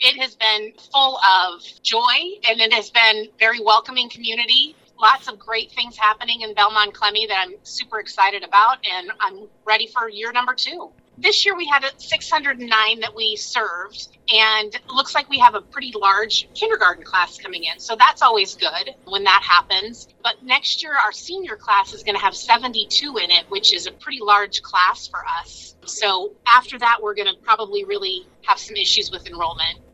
it has been full of joy, and it has been very welcoming community. Lots of great things happening in Belmont Clemmy that I'm super excited about, and I'm ready for year number 2. This year we had 609 that we served, and it looks like we have a pretty large kindergarten class coming in. So that's always good when that happens. But next year, our senior class is going to have 72 in it, which is a pretty large class for us. So after that, we're going to probably really have some issues with enrollment.